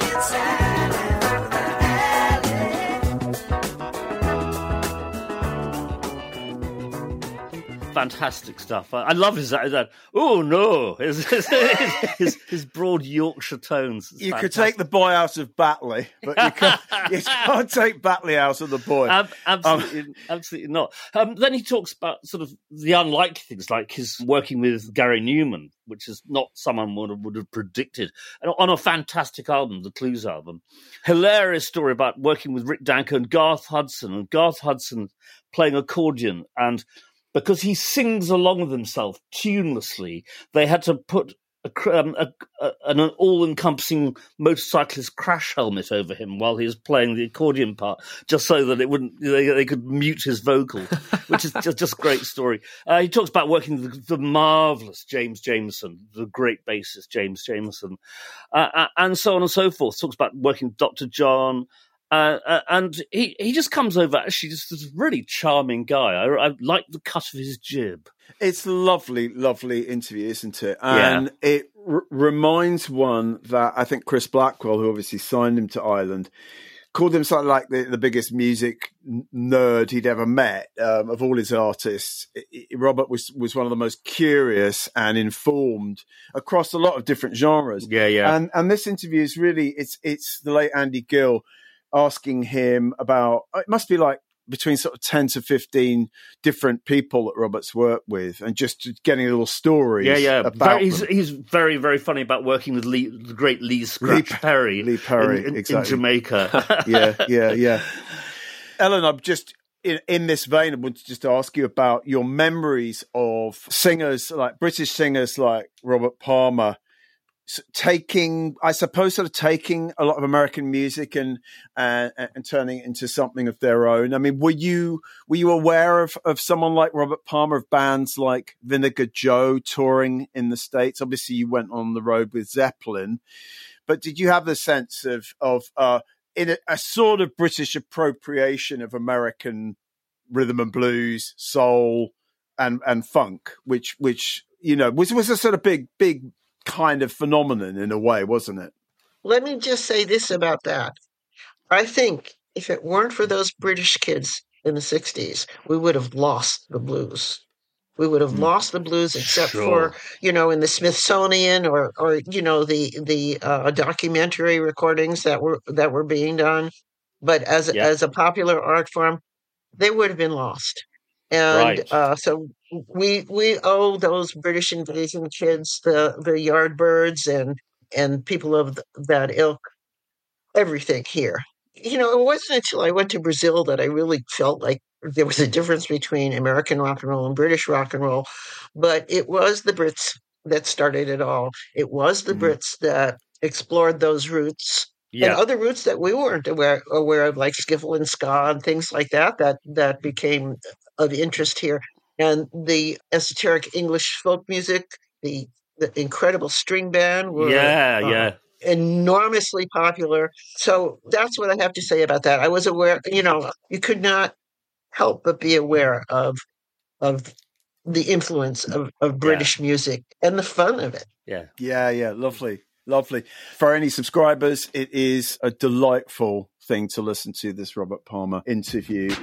Fantastic stuff. I, I love his that. that oh no, his his, his, his, his broad Yorkshire tones. It's you fantastic. could take the boy out of Batley, but you can't, you can't take Batley out of the boy. Ab- absolutely, um, absolutely not. Um, then he talks about sort of the unlikely things, like his working with Gary Newman, which is not someone would have, would have predicted, and on a fantastic album, the Clues album. Hilarious story about working with Rick Danko and Garth Hudson, and Garth Hudson playing accordion, and because he sings along with himself tunelessly, they had to put a, um, a, a, an all-encompassing motorcyclist crash helmet over him while he was playing the accordion part, just so that it wouldn't they, they could mute his vocal, which is just, just a great story. Uh, he talks about working with the, the marvellous James Jameson, the great bassist James Jameson, uh, and so on and so forth. Talks about working with Doctor John. Uh, uh, and he, he just comes over, actually, just this really charming guy. I, I like the cut of his jib. It's a lovely, lovely interview, isn't it? And yeah. it r- reminds one that I think Chris Blackwell, who obviously signed him to Island, called him something like the, the biggest music nerd he'd ever met um, of all his artists. It, it, Robert was, was one of the most curious and informed across a lot of different genres. Yeah, yeah. And, and this interview is really, it's, it's the late Andy Gill asking him about, it must be like between sort of ten to fifteen different people that Robert's worked with, and just getting little stories. Yeah, yeah. About very, he's, them. he's very, very funny about working with Lee, the great Lee Scratch Lee, Perry. Lee Perry, in, in, exactly. in Jamaica. yeah, yeah, yeah. Ellen, I'm just, in, in this vein, I wanted just to ask you about your memories of singers, like British singers like Robert Palmer, taking, I suppose, sort of taking a lot of American music and uh, and turning it into something of their own. I mean, were you were you aware of, of someone like Robert Palmer, of bands like Vinegar Joe touring in the States? Obviously, you went on the road with Zeppelin, but did you have the sense of of uh, in a, a sort of British appropriation of American rhythm and blues, soul, and and funk, which which you know was was a sort of big big kind of phenomenon in a way, wasn't it? Let me just say this about that. I think if it weren't for those British kids in the sixties, we would have lost the blues. We would have mm. lost the blues, except sure. for, you know, in the Smithsonian or, or you know, the the uh, documentary recordings that were that were being done. But as yeah. as a popular art form, they would have been lost. And right. uh, so we we owe those British invasion kids, the the Yardbirds and and people of th- that ilk, everything here. You know, it wasn't until I went to Brazil that I really felt like there was a difference between American rock and roll and British rock and roll. But it was the Brits that started it all. It was the mm. Brits that explored those roots. Yeah. And other roots that we weren't aware aware of, like skiffle and ska and things like that, that that became of interest here. And the esoteric English folk music, the, the incredible string band were yeah, uh, yeah. enormously popular. So that's what I have to say about that. I was aware, you know, you could not help but be aware of of the influence of, of British yeah. music and the fun of it. Yeah. Yeah, yeah, lovely. Lovely. For any subscribers, it is a delightful thing to listen to this Robert Palmer interview.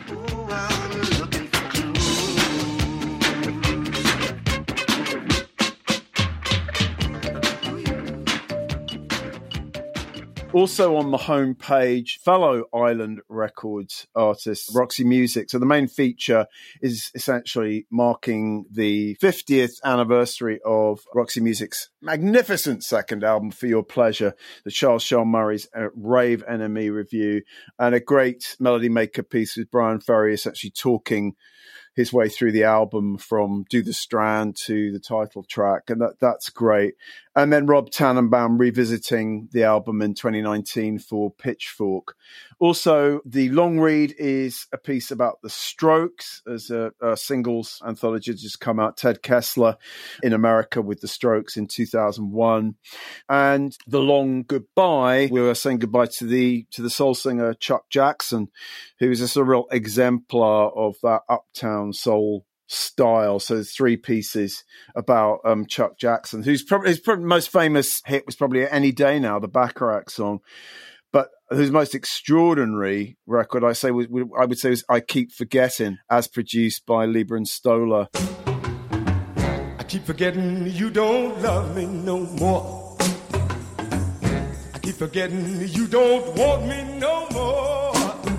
Also on the homepage, fellow Island Records artist, Roxy Music. So the main feature is essentially marking the fiftieth anniversary of Roxy Music's magnificent second album, For Your Pleasure, the Charles Shaar Murray's Rave N M E review, and a great Melody Maker piece with Brian Ferry essentially talking his way through the album from Do the Strand to the title track. And that that's great. And then Rob Tannenbaum revisiting the album in twenty nineteen for Pitchfork. Also, the long read is a piece about the Strokes as a, a singles anthology just come out. Ted Kessler in America with the Strokes in two thousand one. And the long goodbye, we were saying goodbye to the to the soul singer Chuck Jackson, who is a sort of real exemplar of that uptown soul style. So there's three pieces about um, Chuck Jackson, who's probably his probably most famous hit was probably Any Day Now, the Bacharach song. But his most extraordinary record, I say, was, I would say, was I Keep Forgetting, as produced by Lieber and Stoller. I keep forgetting you don't love me no more. I keep forgetting you don't want me no more.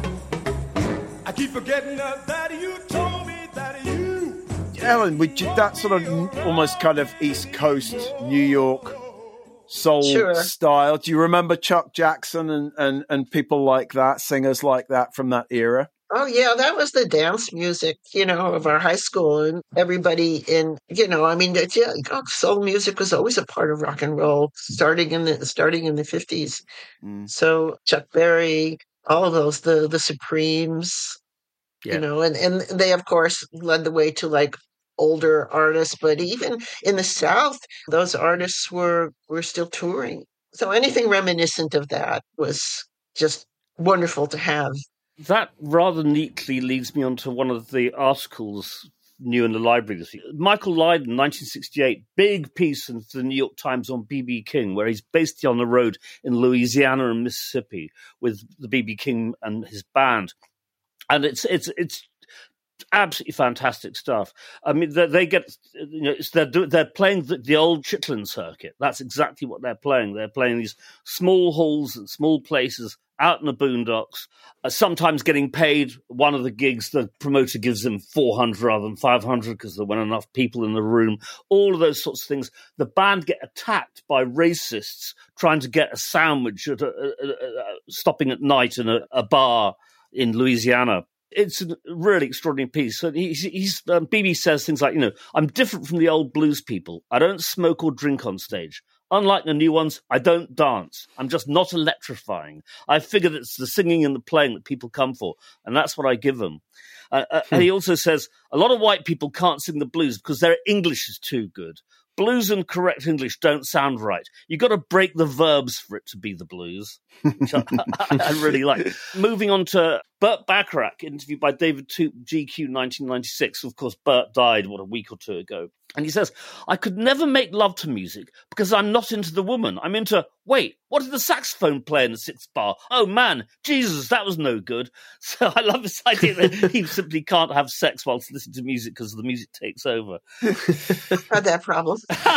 I keep forgetting that you told me that you... Ellen, would you, that sort of almost kind of East Coast, New York soul sure. style. Do you remember Chuck Jackson and, and, and people like that, singers like that from that era? Oh, yeah, that was the dance music, you know, of our high school. And everybody in, you know, I mean, yeah, soul music was always a part of rock and roll, starting in the starting in the fifties. Mm. So Chuck Berry, all of those, the the Supremes, yeah. you know, and, and they, of course, led the way to, like, older artists. But even in the South, those artists were, were still touring. So anything reminiscent of that was just wonderful to have. That rather neatly leads me on to one of the articles new in the library this week. Michael Lydon, nineteen sixty-eight, big piece in the New York Times on B B King, where he's based on the road in Louisiana and Mississippi with the B B King and his band. And it's it's it's absolutely fantastic stuff. I mean, they, they get, you know, it's, they're, they're playing the, the old Chitlin circuit. That's exactly what they're playing. They're playing these small halls and small places out in the boondocks, uh, sometimes getting paid. One of the gigs, the promoter gives them four hundred rather than five hundred because there weren't enough people in the room. All of those sorts of things. The band get attacked by racists trying to get a sandwich at a, a, a, a, stopping at night in a, a bar in Louisiana. It's a really extraordinary piece. So he's, he's um, B B says things like, you know, I'm different from the old blues people. I don't smoke or drink on stage. Unlike the new ones, I don't dance. I'm just not electrifying. I figure that it's the singing and the playing that people come for, and that's what I give them. Uh, uh, Hmm. And he also says, a lot of white people can't sing the blues because their English is too good. Blues and correct English don't sound right. You've got to break the verbs for it to be the blues, which I, I really like. Moving on to Burt Bacharach, interviewed by David Toop, G Q, nineteen ninety-six. Of course, Burt died, what, a week or two ago. And he says, I could never make love to music because I'm not into the woman. I'm into, wait, what did the saxophone play in the sixth bar? Oh, man, Jesus, that was no good. So I love this idea that he simply can't have sex whilst listening to music because the music takes over. Had that problem.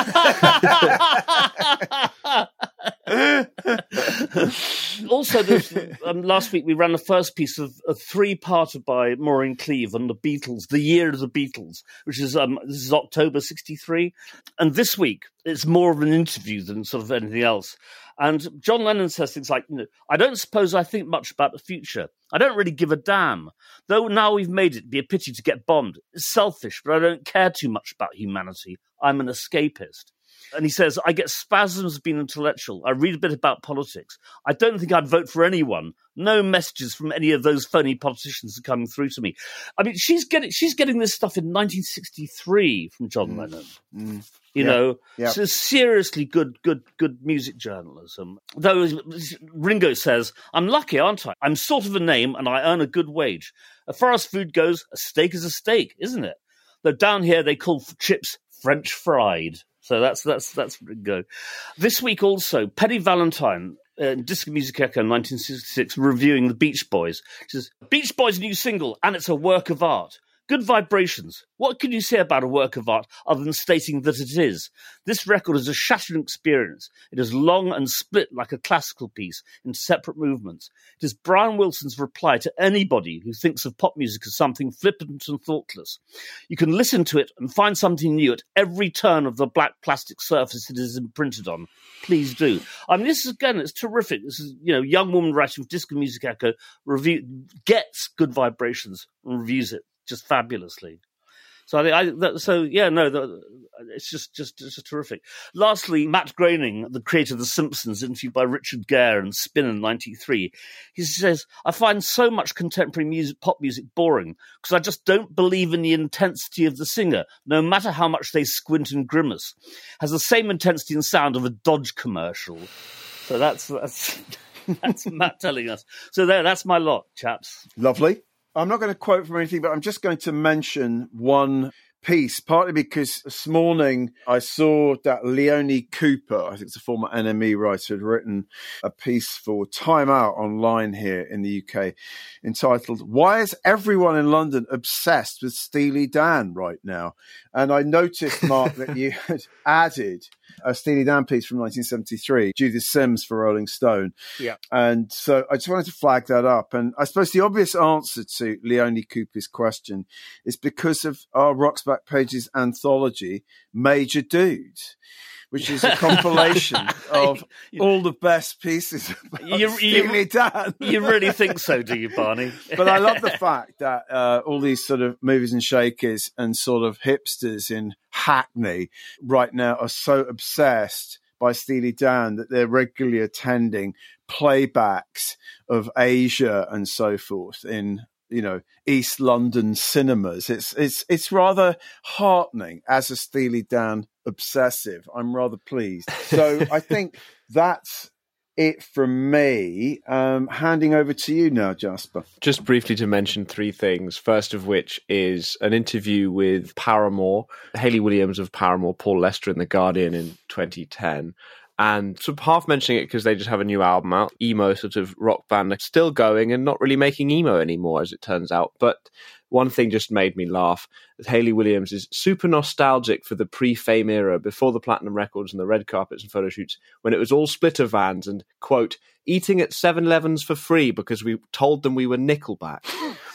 Also, there's, um, last week we ran the first piece of a three-parter by Maureen Cleave on the Beatles, the year of the Beatles, which is um, this is October sixty-three, and this week it's more of an interview than sort of anything else. And John Lennon says things like, you know, I don't suppose I think much about the future. I don't really give a damn. Though now we've made it, it'd be a pity to get bombed. It's selfish, but I don't care too much about humanity. I'm an escapist. And he says, I get spasms of being intellectual. I read a bit about politics. I don't think I'd vote for anyone. No messages from any of those phony politicians are coming through to me. I mean, she's getting she's getting this stuff in nineteen sixty-three from John mm. Lennon. Mm. You yeah. know, yeah. So seriously good, good, good music journalism. Though Ringo says, I'm lucky, aren't I? I'm sort of a name and I earn a good wage. As far as food goes, a steak is a steak, isn't it? Though down here they call chips French fried. So that's that's that's Ringo. This week also, Penny Valentine, uh, Disco Music Echo nineteen sixty-six, reviewing the Beach Boys. She says, Beach Boys' new single, and it's a work of art. Good vibrations. What can you say about a work of art other than stating that it is? This record is a shattering experience. It is long and split like a classical piece in separate movements. It is Brian Wilson's reply to anybody who thinks of pop music as something flippant and thoughtless. You can listen to it and find something new at every turn of the black plastic surface it is imprinted on. Please do. I mean, this is, again, it's terrific. This is, you know, young woman writing for Disco Music Echo, review, gets good vibrations and reviews it just fabulously. So I, I that, so yeah, no, the, it's just, just just terrific. Lastly, Matt Groening, the creator of The Simpsons, interviewed by Richard Gere and Spin in ninety-three, he says, I find so much contemporary music, pop music boring because I just don't believe in the intensity of the singer, no matter how much they squint and grimace. Has the same intensity and sound of a Dodge commercial. So that's that's that's Matt telling us. So there, that's my lot, chaps. Lovely. I'm not going to quote from anything, but I'm just going to mention one piece, partly because this morning I saw that Leonie Cooper, I think it's a former N M E writer, had written a piece for Time Out online here in the U K entitled, Why is Everyone in London Obsessed with Steely Dan right now? And I noticed, Mark, that you had added a Steely Dan piece from nineteen seventy-three, Judith Sims for Rolling Stone. Yeah. And so I just wanted to flag that up. And I suppose the obvious answer to Leonie Cooper's question is because of our Rocks Back Pages anthology, Major Dude, which is a compilation of all the best pieces about you, Steely you, Dan. You really think so, do you, Barney? But I love the fact that uh, all these sort of movers and shakers and sort of hipsters in Hackney right now are so obsessed by Steely Dan that they're regularly attending playbacks of Asia and so forth in, you know, East London cinemas. It's it's it's rather heartening as a Steely Dan obsessive. I'm rather pleased. So I think that's it from me. Um, handing over to you now, Jasper. Just briefly to mention three things. First of which is an interview with Paramore, Hayley Williams of Paramore, Paul Lester in The Guardian in twenty ten. And sort of half mentioning it because they just have a new album out, emo sort of rock band, still going and not really making emo anymore, as it turns out. But one thing just made me laugh. That Hayley Williams is super nostalgic for the pre-Fame era, before the platinum records and the red carpets and photo shoots, when it was all splitter vans and, quote, eating at seven elevens for free because we told them we were Nickelback.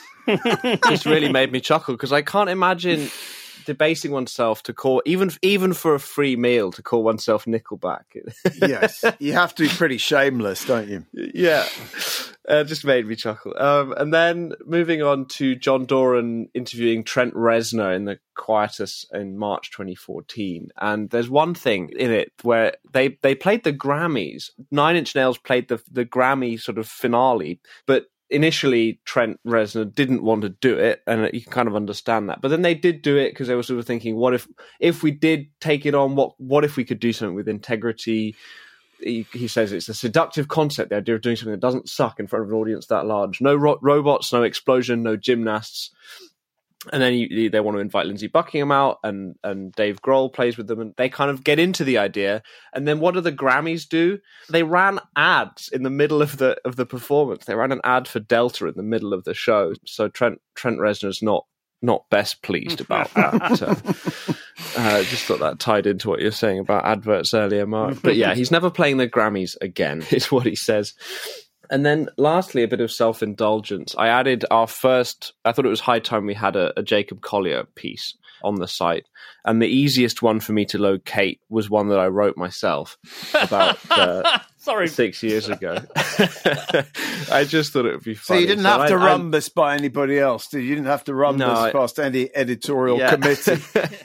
Just really made me chuckle because I can't imagine debasing oneself to call, even even for a free meal, to call oneself Nickelback. Yes, you have to be pretty shameless, don't you? Yeah. Uh, just made me chuckle. Um, and then moving on to John Doran interviewing Trent Reznor in the Quietus in March twenty fourteen. And there's one thing in it where they, they played the Grammys. Nine Inch Nails played the the Grammy sort of finale, but initially Trent Reznor didn't want to do it, and you can kind of understand that. But then they did do it because they were sort of thinking, what if if we did take it on, what what if we could do something with integrity? He, he says it's a seductive concept, the idea of doing something that doesn't suck in front of an audience that large. No ro- robots, no explosion, no gymnasts. And then he, they want to invite Lindsey Buckingham out, and, and Dave Grohl plays with them, and they kind of get into the idea. And then what do the Grammys do? They ran ads in the middle of the of the performance. They ran an ad for Delta in the middle of the show. So Trent Trent Reznor's not not best pleased about that. So, uh, just thought that tied into what you were saying about adverts earlier, Mark. But yeah, he's never playing the Grammys again, is what he says. And then lastly, a bit of self-indulgence. I added our first, I thought it was high time we had a, a Jacob Collier piece on the site. And the easiest one for me to locate was one that I wrote myself about uh, Sorry. six years ago. I just thought it would be funny. So you didn't so have I, to run I, this by anybody else, did you? You didn't have to run no, this I, past any editorial yeah. committee.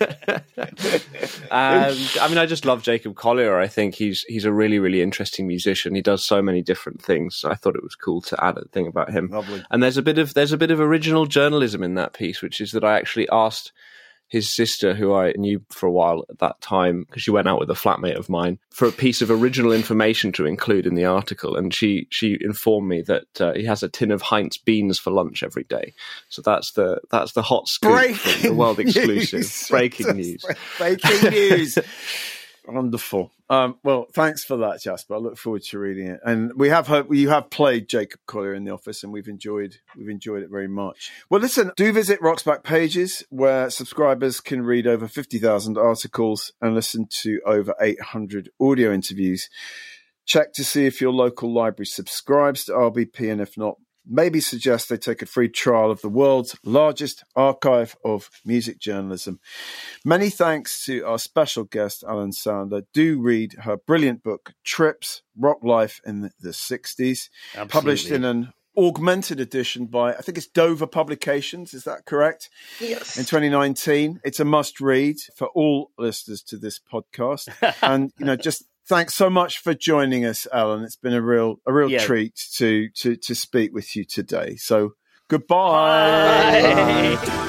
And I mean, I just love Jacob Collier. I think he's he's a really, really interesting musician. He does so many different things. So I thought it was cool to add a thing about him. Lovely. And there's a bit of there's a bit of original journalism in that piece, which is that I actually asked his sister, who I knew for a while at that time, because she went out with a flatmate of mine, for a piece of original information to include in the article. And she she informed me that uh, he has a tin of Heinz beans for lunch every day. So that's the that's the hot scoop, Breaking the world exclusive. News. Breaking news. Breaking news. Wonderful. Um, well, thanks for that, Jasper. I look forward to reading it. And we have heard, you have played Jacob Collier in the office, and we've enjoyed we've enjoyed it very much. Well, listen, do visit Rock's Back Pages, where subscribers can read over fifty thousand articles and listen to over eight hundred audio interviews. Check to see if your local library subscribes to R B P, and if not, maybe suggest they take a free trial of the world's largest archive of music journalism. Many thanks to our special guest, Ellen Sander. Do read her brilliant book, Trips, Rock Life in the sixties, Absolutely. Published in an augmented edition by, I think it's Dover Publications, is that correct? Yes. In twenty nineteen. It's a must read for all listeners to this podcast. And, you know, just thanks so much for joining us, Alan. It's been a real a real Yeah. treat to, to to speak with you today. So goodbye. Bye. Bye.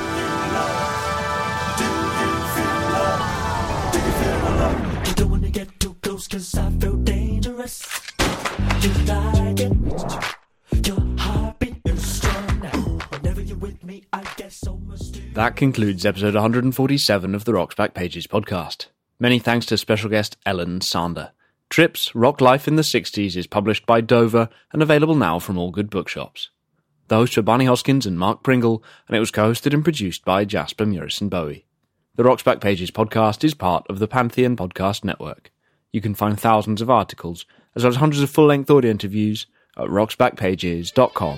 Don't wanna get too close 'cause I feel dangerous. You like it. Your heartbeat is strong now. Whenever you're with me, I get so much to That concludes episode one hundred forty-seven of the Rock's Back Pages podcast. Many thanks to special guest Ellen Sander. Trips, Rock Life in the sixties is published by Dover and available now from all good bookshops. The hosts were Barney Hoskins and Mark Pringle, and it was co-hosted and produced by Jasper Murison Bowie. The Rock's Back Pages podcast is part of the Pantheon Podcast Network. You can find thousands of articles, as well as hundreds of full-length audio interviews at rocks back pages dot com.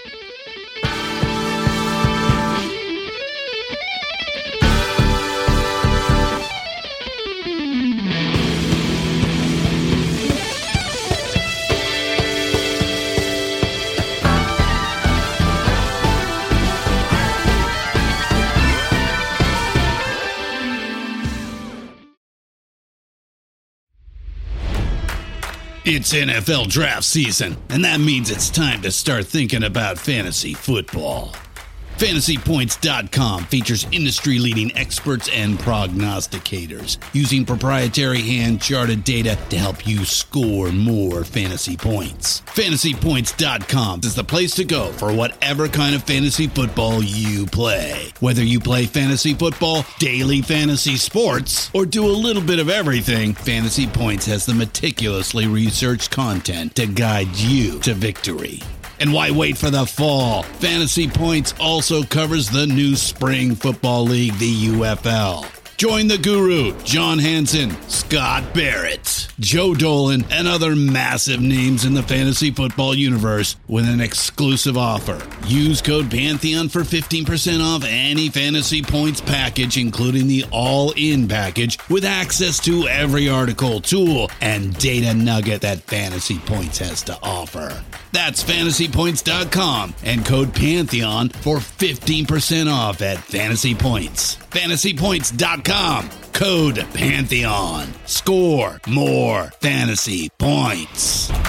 It's N F L draft season, and that means it's time to start thinking about fantasy football. Fantasy Points dot com features industry-leading experts and prognosticators using proprietary hand-charted data to help you score more fantasy points. Fantasy Points dot com is the place to go for whatever kind of fantasy football you play. Whether you play fantasy football, daily fantasy sports, or do a little bit of everything, Fantasy Points has the meticulously researched content to guide you to victory. And why wait for the fall? Fantasy Points also covers the new spring football league, the U F L. Join the guru, John Hansen, Scott Barrett, Joe Dolan, and other massive names in the fantasy football universe with an exclusive offer. Use code Pantheon for fifteen percent off any Fantasy Points package, including the all-in package, with access to every article, tool, and data nugget that Fantasy Points has to offer. That's fantasy points dot com and code Pantheon for fifteen percent off at Fantasy Points. fantasy points dot com, code Pantheon. Score more fantasy points.